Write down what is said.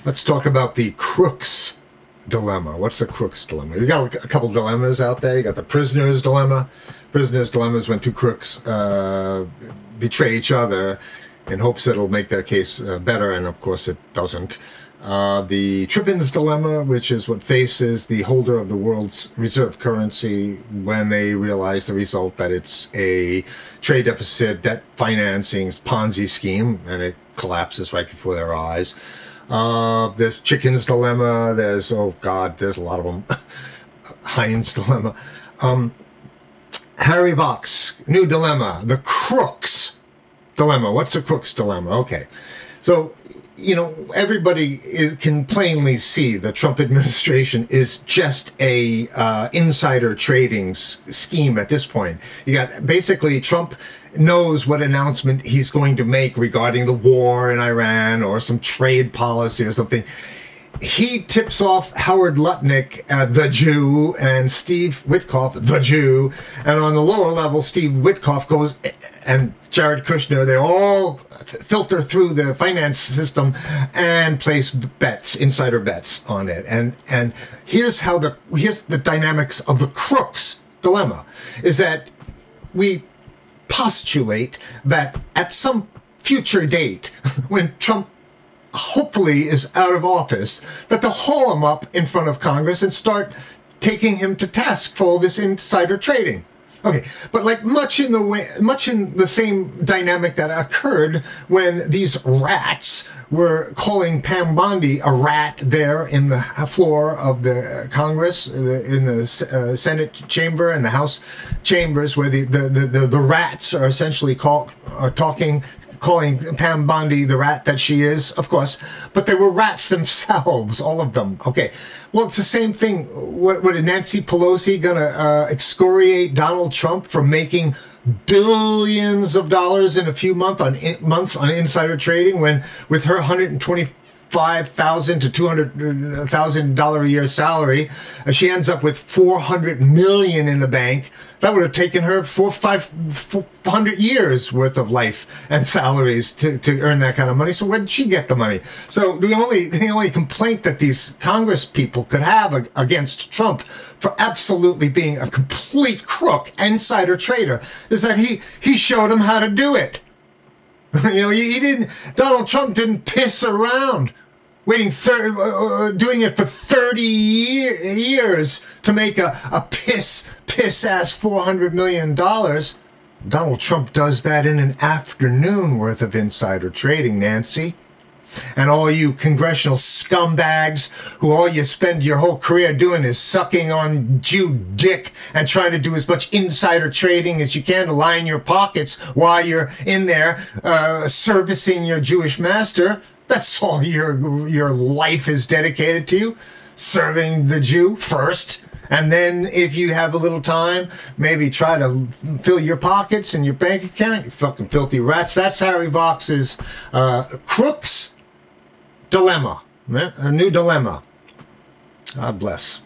Let's talk about the Crooks dilemma. What's the Crooks dilemma? You got a couple dilemmas out there. You got the prisoner's dilemma. Prisoner's dilemma is when two crooks betray each other in hopes that it'll make their case better, and of course it doesn't. The Trippin's dilemma, which is what faces the holder of the world's reserve currency when they realize the result that it's a trade deficit, debt financing Ponzi scheme, and it collapses right before their eyes. There's Chicken's dilemma. There's, oh God, there's a lot of them. Heinz dilemma. Harry Box, new dilemma. The Crooks dilemma. What's a Crooks dilemma? Okay. So, you know, everybody can plainly see the Trump administration is just a insider trading scheme at this point. You got basically Trump knows what announcement he's going to make regarding the war in Iran or some trade policy or something. He tips off Howard Lutnick, the Jew, and Steve Witkoff, the Jew. And on the lower level, Steve Witkoff goes, and Jared Kushner, they all filter through the finance system and place bets, insider bets on it. And here's the dynamics of the Crooks dilemma, is that we postulate that at some future date, when Trump hopefully is out of office, that they'll haul him up in front of Congress and start taking him to task for all this insider trading. Okay, but like much in the same dynamic that occurred when these rats were calling Pam Bondi a rat there in the floor of the Congress, in the Senate chamber and the House chambers, where the rats are essentially calling Pam Bondi the rat that she is, of course, but they were rats themselves, all of them. Okay, well, it's the same thing. What is Nancy Pelosi gonna excoriate Donald Trump for making billions of dollars in a few months on insider trading, when with her $125,000 to $200,000 a year salary, she ends up with $400 million in the bank? That would have taken her 400 years worth of life and salaries to earn that kind of money. So where did she get the money? So the only complaint that these Congress people could have against Trump for absolutely being a complete crook, insider trader, is that he showed them how to do it. You know, Donald Trump didn't piss around doing it for 30 years to make a piss ass $400 million. Donald Trump does that in an afternoon worth of insider trading, Nancy. And all you congressional scumbags who all you spend your whole career doing is sucking on Jew dick and trying to do as much insider trading as you can to line your pockets while you're in there servicing your Jewish master. That's all your life is dedicated to, serving the Jew first. And then if you have a little time, maybe try to fill your pockets and your bank account, you fucking filthy rats. That's Harry Vox's Crooks dilemma, a new dilemma. God bless.